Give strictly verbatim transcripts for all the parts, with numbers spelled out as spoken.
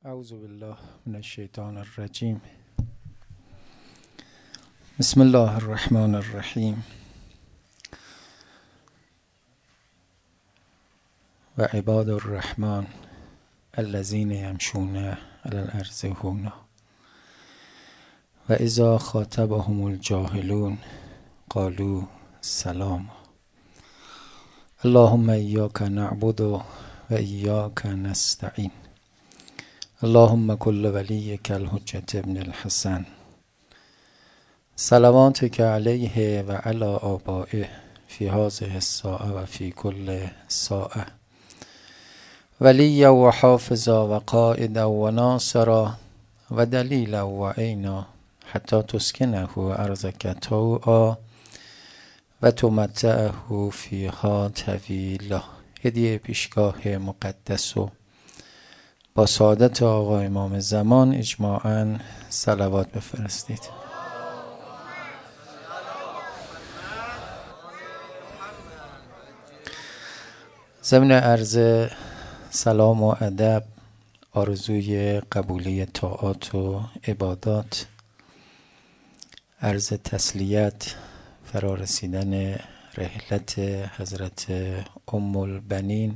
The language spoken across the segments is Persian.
اعوذ بالله من الشیطان الرجیم. بسم الله الرحمن الرحیم. و عباد الرحمن الذین یمشون علی الارض هونا و اذا خاطبهم الجاهلون قالوا سلاما. اللهم ایاک نعبد و ایاک نستعین. اللهم کل ولیک الحجة ابن الحسن صلواتک علیه و علی آبائه فی هذه الساعه و فی کل ساعه ولیا و حافظا و قائدا و ناصرا و دلیلا و عینا حتی تسکنه ارضک طوعا و تمتعه فیها طویلا. هدیه پیشگاه مقدس و با سعادت آقا امام زمان اجماعاً صلوات بفرستید. ضمن عرض سلام و ادب، آرزوی قبولی طاعات و عبادات، عرض تسلیت فرارسیدن رحلت حضرت ام البنین،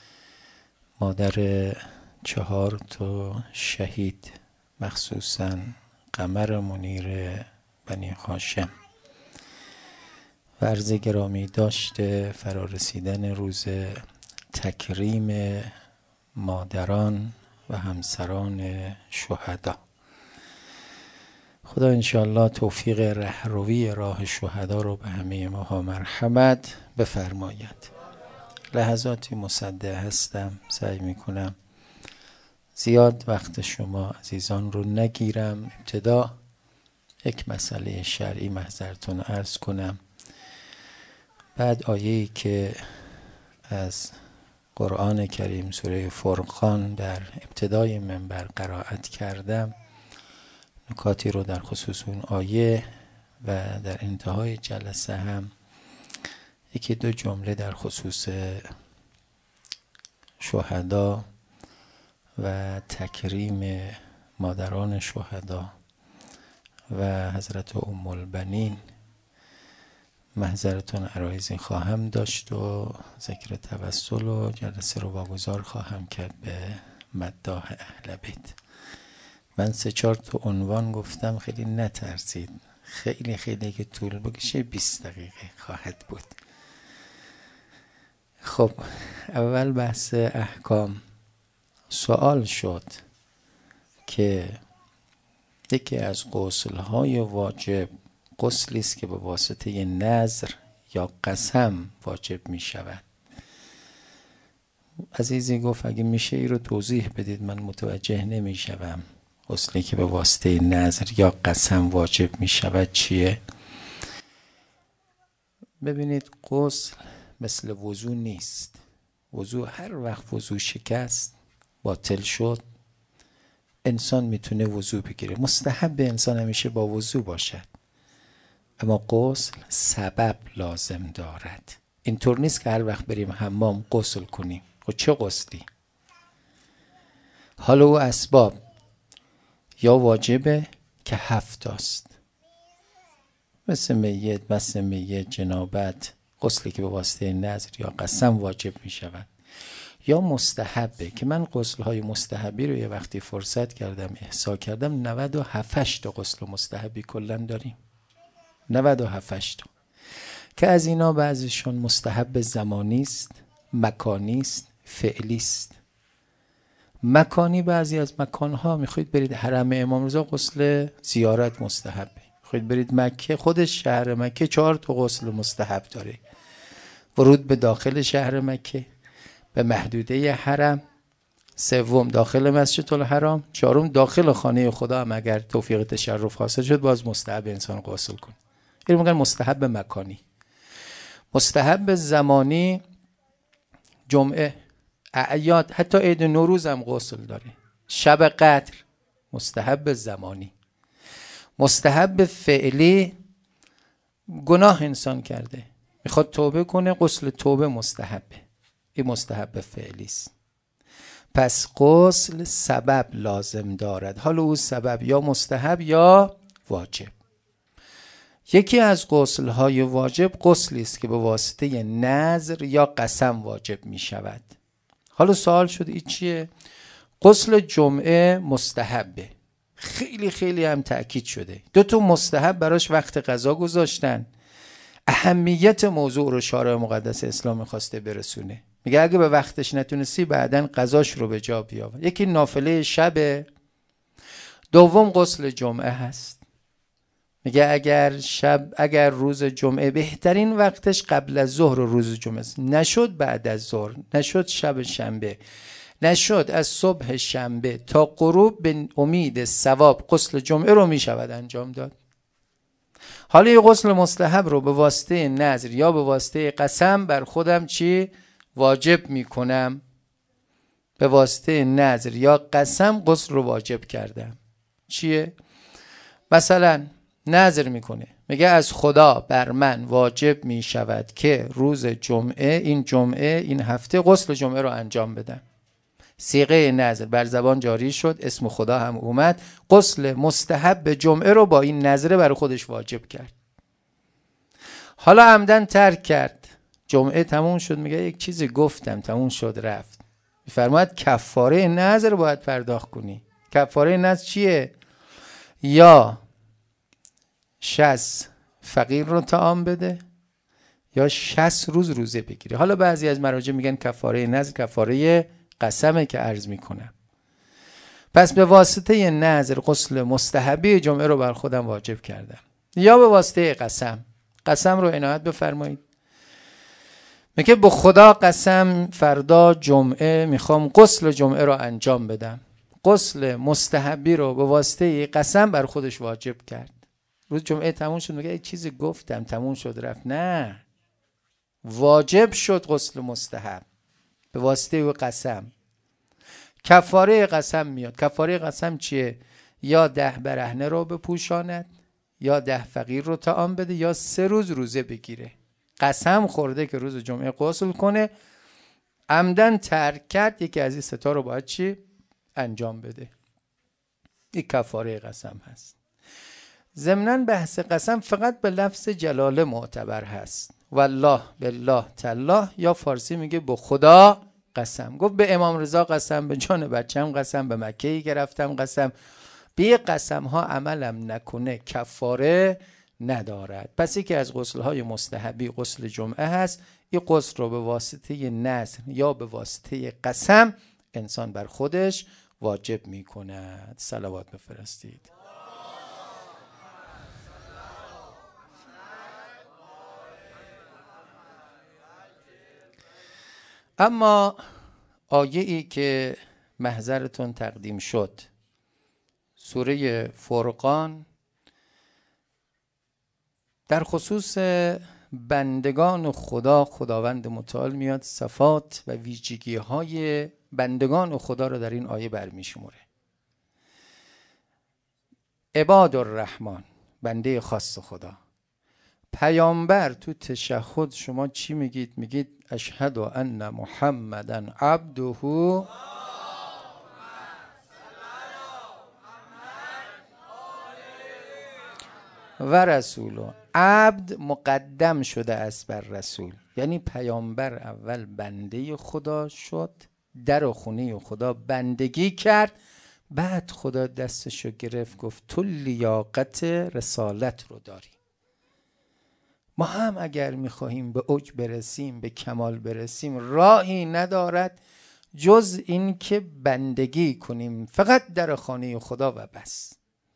مادر چهار تا شهید، مخصوصاً قمر منیر بنی هاشم، و عرض گرامی داشته فرارسیدن روز تکریم مادران و همسران شهدا. خدا انشاءالله توفیق رهروی راه شهدا رو به همه ما مرحمت بفرماید. لحظاتی مصدع هستم، سعی میکنم زیاد وقت شما عزیزان رو نگیرم. ابتدا یک مسئله شرعی محضرتون عرض کنم، بعد آیه‌ای که از قرآن کریم سوره فرقان در ابتدای منبر قرائت کردم، نکاتی رو در خصوص اون آیه و در انتهای جلسه هم یکی دو جمله در خصوص شهدا و تکریم مادران شهدا و حضرت ام البنین محضرتون عرایزی خواهم داشت و ذکر توسل و جلسه رو واگذار خواهم کرد به مداح اهل بیت. من سه چهار تا عنوان گفتم، خیلی نترسید، خیلی خیلی که طول بکشه بیست دقیقه خواهد بود. خب اول بحث احکام. سوال شد که یکی از غسل‌های واجب غسلی است که به واسطه نذر یا قسم واجب می شود. عزیزی گفت اگه میشه ای رو توضیح بدید، من متوجه نمی شوم. غسلی که به واسطه نذر یا قسم واجب می شود چیه؟ ببینید، غسل مثل وضو نیست. وضو هر وقت وضو شکست، باطل شد، انسان میتونه وضو بگیره. مستحب انسان همیشه با وضو باشد، اما غسل سبب لازم دارد. اینطور نیست که هر وقت بریم حمام غسل کنیم. خب چه غسلی؟ حالا او اسباب یا واجبه که هفت است، مثل میت، مثل میت، جنابت، غسلی که به واسطه نذر یا قسم واجب می شود، یا مستحبه که من غسل‌های مستحبی رو یه وقتی فرصت کردم احصا کردم، نود و هفت تا غسل مستحبی کلاً داریم. نود و هفت تا که از اینا بعضیشون مستحب زمانی است، مکانی است، فعلی است. مکانی، بعضی از مکانها میخواید برید حرم امام رضا، غسل زیارت مستحبه. میخواید برید مکه، خودش شهر مکه چهار تا غسل مستحب داره. ورود به داخل شهر مکه، به محدوده حرم، سوم داخل مسجد الحرام، چهارم داخل خانه خدا هم اگر توفیق تشرف حاصل شد باز مستحب انسان غسل کنه. این میگن مستحب مکانی. مستحب زمانی جمعه، اعیاد، حتی عید نوروز هم غسل داره. شب قدر مستحب زمانی. مستحب فعلی، گناه انسان کرده میخواد توبه کنه، غسل توبه مستحبه، این مستحب فعلی است. پس غسل سبب لازم دارد، حالا او سبب یا مستحب یا واجب. یکی از غسل‌های واجب غسلی است که به واسطه نذر یا قسم واجب می شود. حالا سوال شد این چیه؟ غسل جمعه مستحبه، خیلی خیلی هم تأکید شده. دو تا مستحب براش وقت قضا گذاشتن. اهمیت موضوع رو شارع مقدس اسلام می‌خواسته برسونه. میگه اگه به وقتش نتونستی بعدن قضاش رو به جا بیاور. یکی نافله شب، دوم غسل جمعه هست. میگه اگر شب اگر روز جمعه بهترین وقتش قبل از ظهر و روز جمعه است، نشد بعد از ظهر، نشد شب شنبه، نشد از صبح شنبه تا غروب، به امید ثواب غسل جمعه رو میشود انجام داد. حالا یه غسل مستحب رو به واسطه نذر یا به واسطه قسم بر خودم چی واجب میکنم؟ به واسطه نذر یا قسم غسل رو واجب کردم. چیه؟ مثلا نذر میکنه، میگه از خدا بر من واجب میشود که روز جمعه، این جمعه، این هفته غسل جمعه رو انجام بدم. صیغه نذر بر زبان جاری شد، اسم خدا هم اومد، غسل مستحب جمعه رو با این نذر برای خودش واجب کرد. حالا عمدن ترک کرد، جمعه تموم شد، میگه یک چیزی گفتم تموم شد رفت. میفرماید کفاره نذر رو باید پرداخت کنی. کفاره نذر چیه؟ یا شصت فقیر رو طعام بده یا شصت روز روزه بگیری. حالا بعضی از مراجع میگن کفاره نذر کفاره قسمه که عرض میکنم. پس به واسطه نذر غسل مستحبی جمعه رو بر خودم واجب کردم، یا به واسطه قسم. قسم رو عنایت بفرمایید. میگه به خدا قسم فردا جمعه میخوام غسل جمعه رو انجام بدم. غسل مستحبی رو به واسطه قسم بر خودش واجب کرد. روز جمعه تموم شد، میگه یک چیزی گفتم تموم شد رفت. نه، واجب شد غسل مستحب به واسطه قسم. کفاره قسم میاد. کفاره قسم چیه؟ یا ده برهنه رو بپوشاند، یا ده فقیر رو طعام بده، یا سه روز روزه بگیره. قسم خورده که روز جمعه غسل کنه، عمدن ترک کرد، یکی از این ستا رو باید چی؟ انجام بده. این کفاره قسم هست. ضمناً بحث قسم فقط به لفظ جلاله معتبر هست. والله بالله تالله، یا فارسی میگه به خدا قسم. گفت به امام رضا قسم، به جان بچم قسم، به مکه‌ای که رفتم قسم. به قسم ها عملم نکنه کفاره ندارد. پس یکی از غسل‌های مستحبی غسل جمعه هست. این غسل رو به واسطه نذر یا به واسطه قسم انسان بر خودش واجب میکند. صلوات بفرستید. اما آیه ای که محضرتون تقدیم شد، سوره فرقان، در خصوص بندگان خدا خداوند متعال میاد صفات و ویژگی های بندگان خدا رو در این آیه برمی شموره. عباد الرحمن، بنده خاص خدا. پیامبر تو تشهد شما چی میگید؟ میگید اشهد ان محمدن عبده و رسوله. عبد مقدم شده است بر رسول، یعنی پیامبر اول بنده خدا شد، در خونه خدا بندگی کرد، بعد خدا دستشو گرفت گفت تو لیاقت رسالت رو داری. ما هم اگر میخواهیم به اوج برسیم، به کمال برسیم، راهی ندارد جز این که بندگی کنیم فقط در خانه خدا و بس.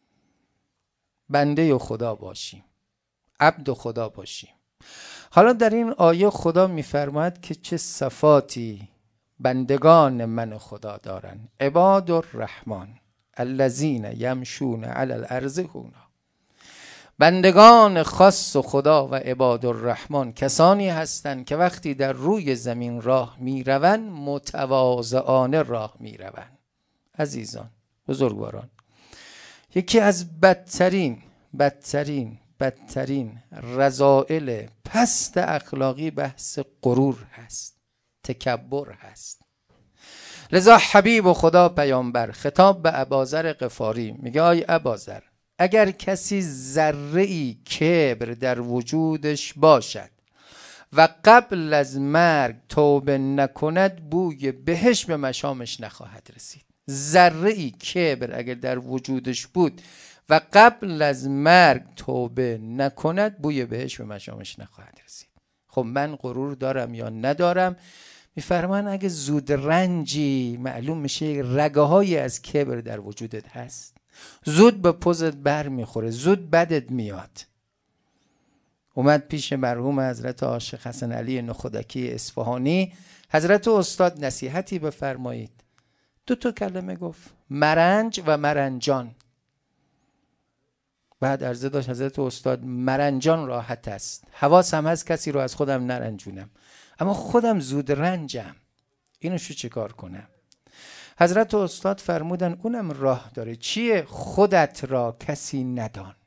بنده خدا باشیم، عبد خدا باشیم. حالا در این آیه خدا میفرماید که چه صفاتی بندگان من خدا دارن. عباد الرحمن الذین یمشون علی الارض هونا. بندگان خاص خدا و عباد الرحمن کسانی هستند که وقتی در روی زمین راه میروند متواضعانه راه میروند. عزیزان بزرگواران، یکی از بدترین بدترین بدترین رذائل پست اخلاقی بحث غرور هست، تکبر هست. لذا حبیب و خدا پیامبر خطاب به اباذر غفاری میگه آی اباذر، اگر کسی ذره‌ای کبر در وجودش باشد و قبل از مرگ توبه نکند، بوی بهشت به مشامش نخواهد رسید. ذره‌ای کبر اگر در وجودش بود و قبل از مرگ توبه نکند، بوی بهشت به مشامش نخواهد رسید. خب من غرور دارم یا ندارم؟ میفرمان اگه زود رنجی معلوم میشه رگه هایی از کبر در وجودت هست، زود به پوزت بر میخوره، زود بدت میاد. اومد پیش مرحوم حضرت عاشق حسن علی نخودکی اصفهانی، حضرت استاد نصیحتی بفرمایید. دو تا کلمه گفت، مرنج و مرنجان. بعد عرضه داشت حضرت استاد مرنجان راحت است، حواسم هست کسی رو از خودم نرنجونم، اما خودم زود رنجم، اینو شو چه کار کنم؟ حضرت استاد فرمودن اونم راه داره. چیه؟ خودت را کسی ندان.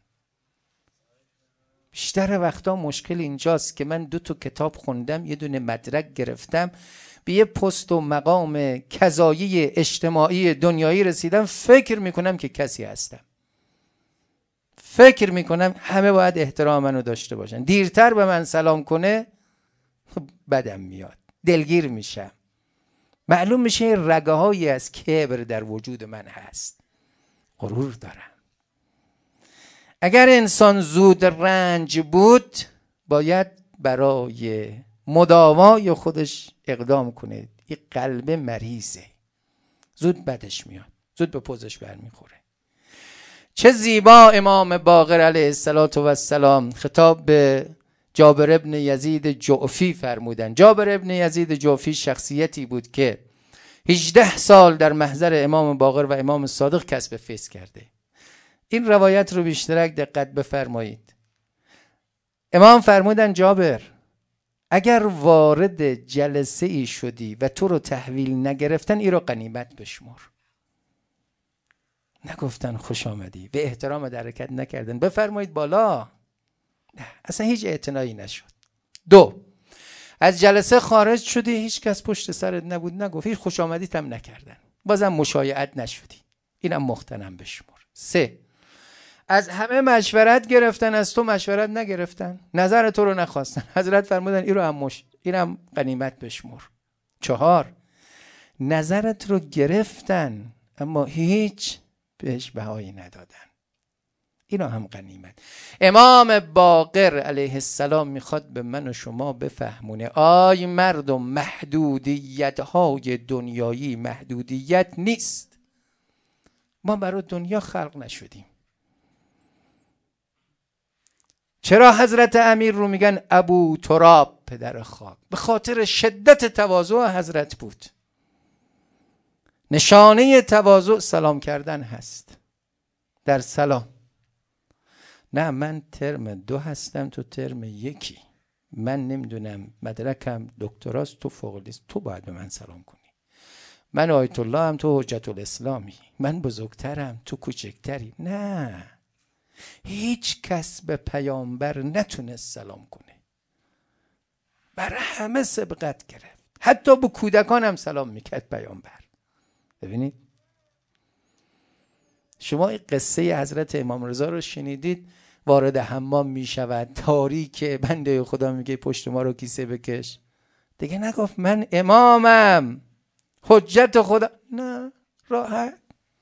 بیشتر وقتا مشکل اینجاست که من دو تا کتاب خوندم، یه دونه مدرک گرفتم، به یه پست و مقام کذایی اجتماعی دنیایی رسیدم، فکر میکنم که کسی هستم، فکر میکنم همه باید احترام منو داشته باشن، دیرتر به من سلام کنه بدم میاد، دلگیر میشم. معلوم میشه رگه هایی از کبر در وجود من هست، غرور دارم. اگر انسان زود رنج بود باید برای مداوای خودش اقدام کنه. این قلب مریضه، زود بدش میاد، زود به پوزش برمیخوره. چه زیبا امام باقر علیه السلام خطاب به جابر ابن یزید جعفی فرمودن. جابر ابن یزید جعفی شخصیتی بود که هجده سال در محضر امام باقر و امام صادق کسب فیض کرده. این روایت رو بیشترک دقت بفرمایید. امام فرمودن جابر، اگر وارد جلسه ای شدی و تو رو تحویل نگرفتن، این رو غنیمت بشمر. نگفتن خوش آمدی، به احترام در حرکت نکردن، بفرمایید بالا، نه، اصلا هیچ اعتنایی نشد. دو، از جلسه خارج شدی، هیچ کس پشت سرت نبود، نگفت، هیچ خوش آمدیت هم نکردن، بازم مشایعت نشدی، اینم مختنم بشمر. سه، از همه مشورت گرفتن، از تو مشورت نگرفتن، نظر تو رو نخواستن، حضرت فرمودن این رو هم مش... اینم غنیمت بشمر. چهار، نظرت رو گرفتن اما هیچ بهش بهایی ندادن، اینو هم غنیمت. امام باقر علیه السلام میخواد به من و شما بفهمونه آی مردم، محدودیت های دنیایی محدودیت نیست. ما برای دنیا خلق نشدیم. چرا حضرت امیر رو میگن ابو تراب، پدر خاک؟ به خاطر شدت تواضع حضرت بود. نشانه تواضع سلام کردن هست. در سلام، نه من ترم دو هستم تو ترم یکی، من نمیدونم مدرکم دکتراست تو فوق لیسانس، تو باید به من سلام کنی. من آیت الله هم تو حجت الاسلامی، من بزرگترم تو کوچکتری. نه، هیچ کس به پیامبر نتونست سلام کنه، بر همه سبقت گرفت، حتی به کودکان هم سلام میکرد پیامبر. ببینید شما این قصه حضرت امام رضا رو شنیدید، وارد حمام میشود، تاریک، بنده خدا میگه پشت ما رو کیسه بکش، دیگه نگفت من امامم حجت خدا، نه، راحت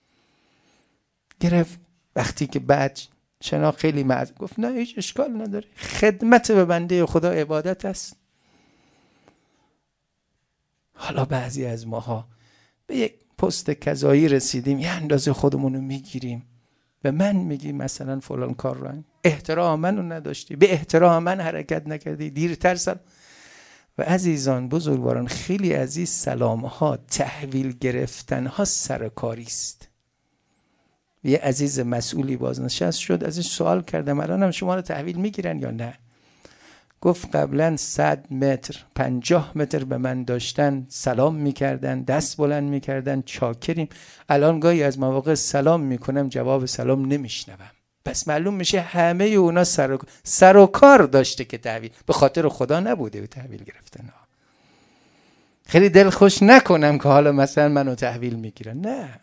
گرفت. وقتی که بعد شنا خیلی معذ گفت نه هیچ اشکال نداره، خدمت به بنده خدا عبادت است. حالا بعضی از ماها به یک پست کذایی رسیدیم، یه اندازه خودمونو میگیریم، به من میگی مثلا فلان کار رو، احترام منو نداشتی، به احترام من حرکت نکردی، دیرتر سلام. و عزیزان بزرگواران، خیلی از این سلام ها، تحویل گرفتن ها سرکاری است. یه عزیز مسئولی بازنشست شد، ازش سوال کردم الانم شما رو تحویل میگیرن یا نه؟ گفت قبلا صد متر پنجاه متر به من داشتن سلام میکردن، دست بلند میکردن، چاکریم، الان گاهی از مواقع سلام میکنم جواب سلام نمیشنوم. پس معلوم میشه همه اونا سر و, سر و کار داشته که تحویل، به خاطر خدا نبوده و تحویل گرفتن ها. خیلی دلخوش نکنم که حالا مثلا منو تحویل میگیرن. نه.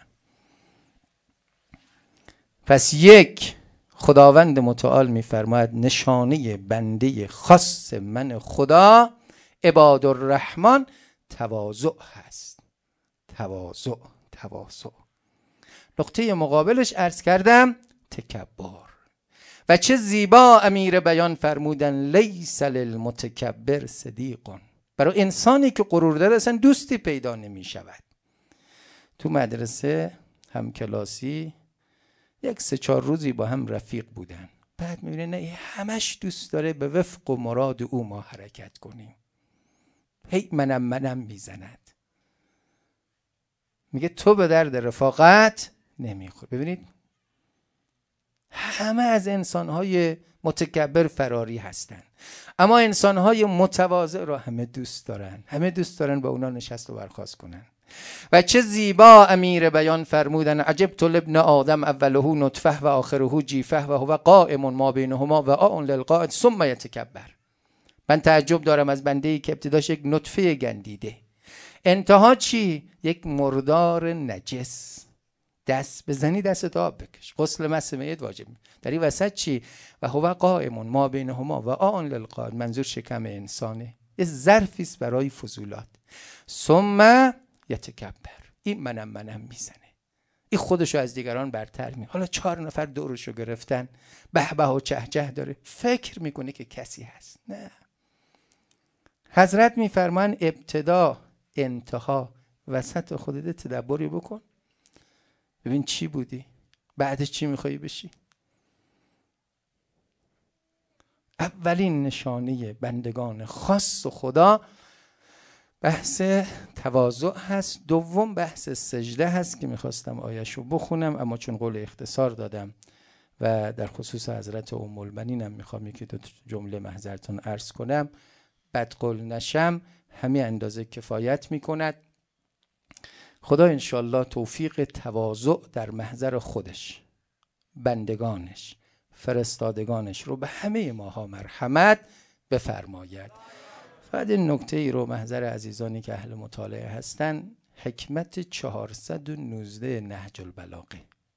پس یک، خداوند متعال میفرماید نشانه بنده خاص من خدا عباد الرحمن تواضع هست. تواضع تواضع. نقطه مقابلش عرض کردم تکبر. و چه زیبا امیر بیان فرمودن لیس للمتکبر صدیق. برای انسانی که غرور داره اصلا دوستی پیدا نمی شود. تو مدرسه همکلاسی یک سه چهار روزی با هم رفیق بودن، بعد میبینه نه همش دوست داره به وفق و مراد او ما حرکت کنیم، هی منم منم میزند، میگه تو به درد رفاقت نمیخوری. ببینید همه از انسانهای متکبر فراری هستن، اما انسانهای متواضع را همه دوست دارن، همه دوست دارن با اونا نشست و برخاست کنن. و چه زیبا امیر بیان فرمودن عجبت لابن آدم اوله نطفه و آخره جیفه و هو قائم ما بینهما و آن للقائد ثم یتکبر. من تعجب دارم از بنده‌ای که ابتداش یک نطفه گندیده، انتها چی؟ یک مردار نجس. دست بزنی دست آب بکش، غسل مس میت واجب. در این وسط چی؟ و هو قائم ما بینهما و آن للقائد، منظور شکم انسانه، یه ظرفی است برای فضولات. ثم یتکبر، این منم منم میزنه، این خودشو از دیگران برتر می. حالا چهار نفر دورشو گرفتن، به به و چه چه داره، فکر میکنه که کسی هست. نه، حضرت میفرمان ابتدا انتها وسط خودت تدبری بکن، ببین چی بودی، بعدش چی میخوایی بشی. اولین نشانه بندگان خاص خدا بحث تواضع هست. دوم بحث سجده هست که میخواستم آیه‌شو بخونم، اما چون قول اختصار دادم و در خصوص حضرت ام المؤمنینم میخوام یکی دو جمله محضرتون عرض کنم، بد قول نشم، همین اندازه کفایت میکند. خدا انشالله توفیق تواضع در محضر خودش، بندگانش، فرستادگانش رو به همه ماها مرحمت بفرماید. بعد این نکته ای رو محضر عزیزانی که اهل مطالعه هستن، حکمت چهارصد و نوزده نهج البلاغه،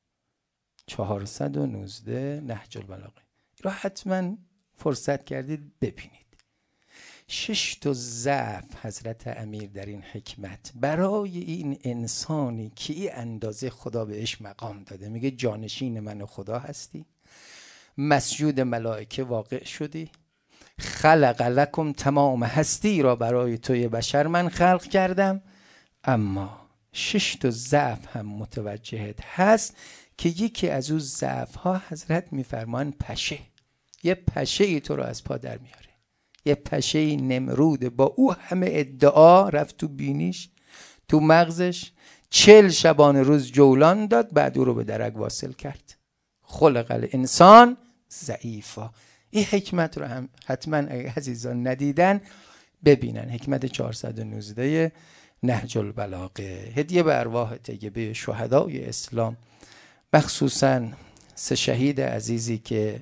چهارصد و نوزده نهج البلاغه رو حتما فرصت کردید ببینید. شش تا ضعف حضرت امیر در این حکمت برای این انسانی که این اندازه خدا بهش مقام داده، میگه جانشین من خدا هستی، مسجود ملائکه واقع شدی، خلق لکم تمام هستی را برای توی بشر من خلق کردم. اما شش تا ضعف هم متوجهت هست که یکی از اون ضعف ها حضرت میفرمان پشه، یه پشه ای تو رو از پا در میاره، یه پشه نمرود با او همه ادعا رفت تو بینیش تو مغزش، چل شبانه روز جولان داد، بعد او رو به درک واصل کرد. خلق الانسان ضعیفا. این حکمت رو هم حتما اگه عزیزان ندیدن ببینن، حکمت چهارصد و نوزده نهج البلاغه. هدیه به ارواح طیبه شهدای اسلام، مخصوصا سه شهید عزیزی که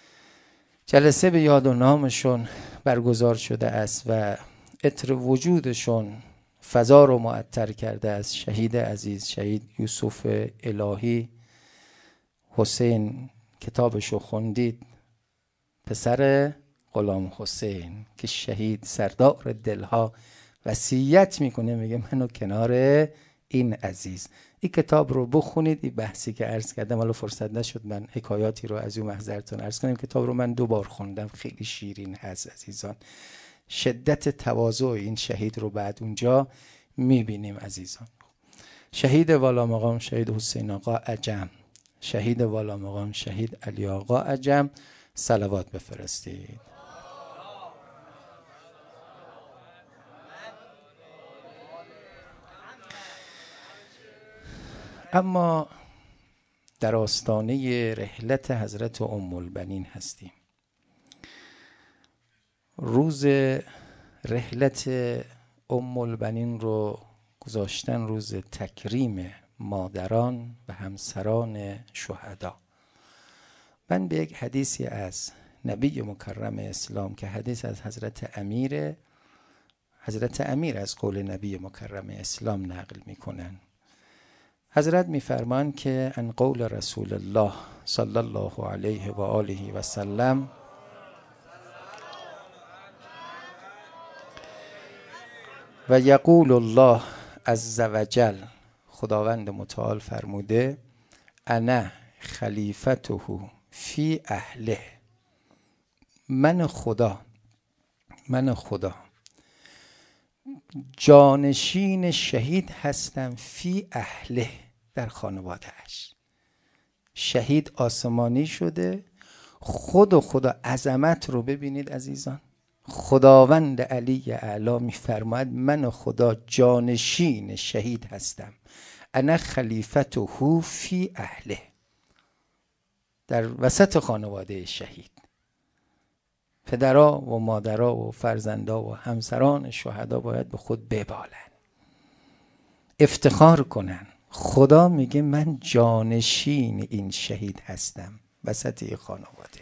جلسه به یاد و نامشون برگزار شده است و عطر وجودشون فضا رو معطر کرده است. شهید عزیز شهید یوسف الهی حسین، کتابشو خوندید، پسر غلام حسین که شهید سردار دلها، وصیت میکنه میگه منو کنار این عزیز. این کتاب رو بخونید. این بحثی که عرض کردم، حالا فرصت نشد من حکایاتی رو از اون محضرتون عرض کنم. کتاب رو من دو بار خوندم، خیلی شیرین هست عزیزان. شدت تواضع این شهید رو بعد اونجا میبینیم عزیزان. شهید والا مقام شهید حسین آقا عجم، شهید والا مقام شهید علی آقا عجم، صلوات بفرستید. اما در آستانه رحلت حضرت ام البنین هستیم. روز رحلت ام البنین رو گذاشتن روز تکریم مادران و همسران شهدا. من به یک حدیثی از نبی مکرم اسلام که حدیث از حضرت امیر حضرت امیر از قول نبی مکرم اسلام نقل میکنن. حضرت میفرمان که ان قول رسول الله صلی الله علیه و آله و سلم و یقول الله عز وجل، خداوند متعال فرموده انا خلیفته فی اهله، من خدا من خدا جانشین شهید هستم فی اهله، در خانوادهش. شهید آسمانی شده، خود و خدا عظمت رو ببینید عزیزان. خداوند علی اعلی میفرماید من خدا جانشین شهید هستم، انا خلیفته فی اهله، در وسط خانواده شهید. پدرها و مادرها و فرزندها و همسران شهدا باید به خود ببالن، افتخار کنن. خدا میگه من جانشین این شهید هستم وسط این خانواده.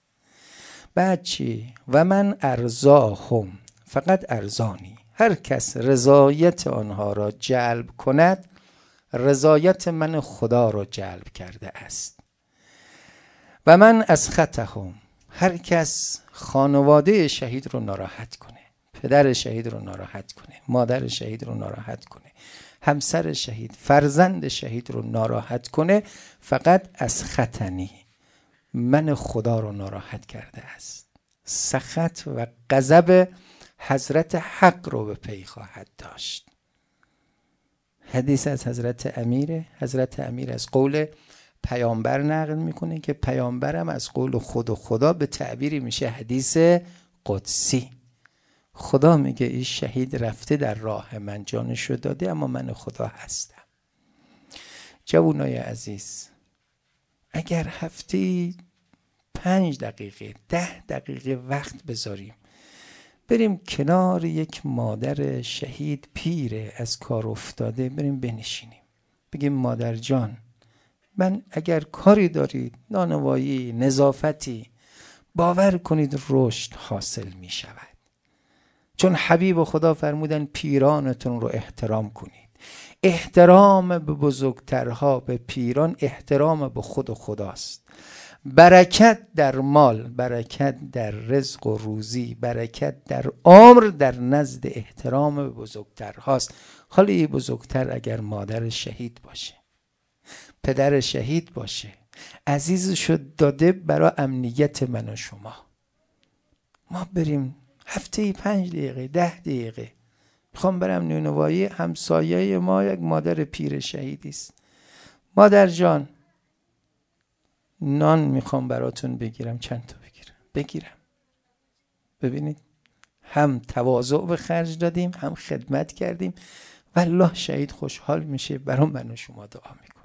بعد چی؟ و من ارضاهم، فقط ارزانی، هر کس رضایت آنها را جلب کند رضایت من خدا را جلب کرده است. و من اسخطهم، هر کس خانواده شهید رو ناراحت کنه، پدر شهید رو ناراحت کنه، مادر شهید رو ناراحت کنه، همسر شهید، فرزند شهید رو ناراحت کنه، فقط اسخطنی، من خدا رو ناراحت کرده است. سخط و غضب حضرت حق رو به پی خواهد داشت. حدیث از حضرت امیر. حضرت امیر از قول پیامبر نقل میکنه که پیامبرم از قول خود و خدا به تعبیری میشه حدیث قدسی. خدا میگه این شهید رفته در راه من، جانشو داده، اما من خدا هستم. جوانای عزیز، اگر هفته پنج دقیقه ده دقیقه وقت بذاریم بریم کنار یک مادر شهید پیره از کار افتاده، بریم بنشینیم بگیم مادر جان، من اگر کاری دارید، نانوایی، نظافتی، باور کنید رشد حاصل می شود. چون حبیب خدا فرمودن پیرانتون رو احترام کنید. احترام به بزرگترها، به پیران، احترام به خود و خداست. برکت در مال، برکت در رزق و روزی، برکت در عمر در نزد احترام به بزرگترهاست. حالا یه بزرگتر اگر مادر شهید باشه، پدر شهید باشه، عزیزشو داده برای امنیت من و شما، ما بریم هفته پنج دقیقه ده دقیقه میخوام برم نونوایی، همسایه ما یک مادر پیر شهیدی است، مادر جان نان میخوام براتون بگیرم، چند تا بگیرم بگیرم ببینید هم تواضع به خرج دادیم، هم خدمت کردیم، والله شهید خوشحال میشه، برای من و شما دعا میکنه.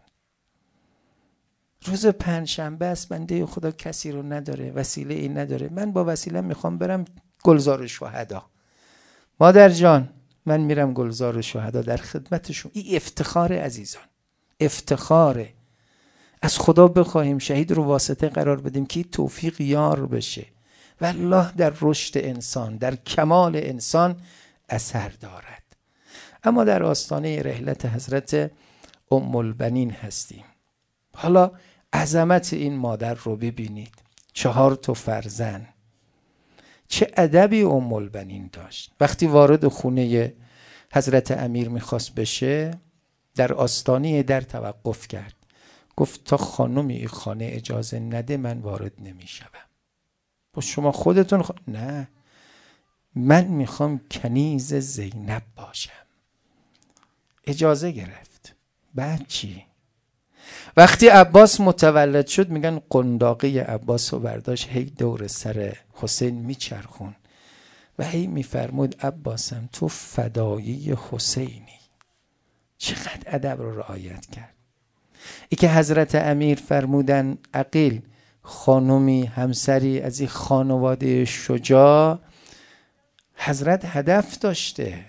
روز پنجشنبه است، بنده خدا کسی رو نداره، وسیله ای نداره، من با وسیله میخوام برم گلزار شهدا، مادر جان من میرم گلزار شهدا در خدمتشون. این افتخار عزیزان، افتخاره. از خدا بخواهیم شهید رو واسطه قرار بدیم که توفیق یار بشه، والله در رشد انسان، در کمال انسان اثر دارد. اما در آستانه رحلت حضرت ام البنین هستیم. حالا عظمت این مادر رو ببینید، چهار تا فرزند، چه ادبی ام البنین داشت. وقتی وارد خونه حضرت امیر میخواست بشه، در آستانه در توقف کرد، گفت تا خانمی این خانه اجازه نده من وارد نمیشم. با شما خودتون خ... نه، من میخوام کنیز زینب باشم. اجازه گرفت. بعد چی؟ وقتی عباس متولد شد، میگن قنداقه عباس رو برداشت هی دور سر حسین میچرخون و هی میفرمود عباسم تو فدایی حسینی. چقدر ادب رو رعایت کرد. ای که حضرت امیر فرمودن عقیل خانمی همسری از این خانواده شجاع، حضرت هدف داشته.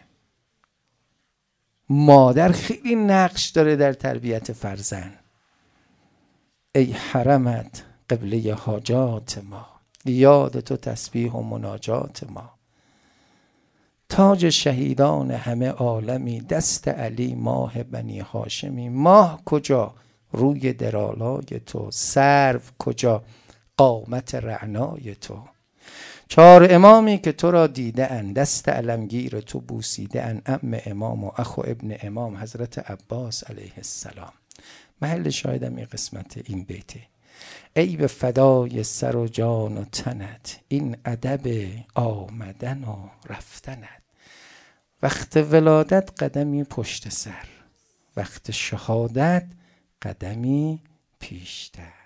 مادر خیلی نقش داره در تربیت فرزند. ای حرمت قبله حاجات ما، یاد تو تسبیح و مناجات ما. تاج شهیدان همه عالمی، دست علی ماه بنی هاشمی. ماه کجا روی درالای تو، سرو کجا قامت رعنای تو. چهار امامی که تو را دیده اند، دست علمگیر تو بوسیده اند. عم امام و اخ و ابن امام حضرت عباس علیه السلام. محل شاهدم این قسمت این بیته. ای به فدای سر و جان و تنت، این ادب آمدن و رفتنت. وقت ولادت قدمی پشت سر، وقت شهادت قدمی پیشتر.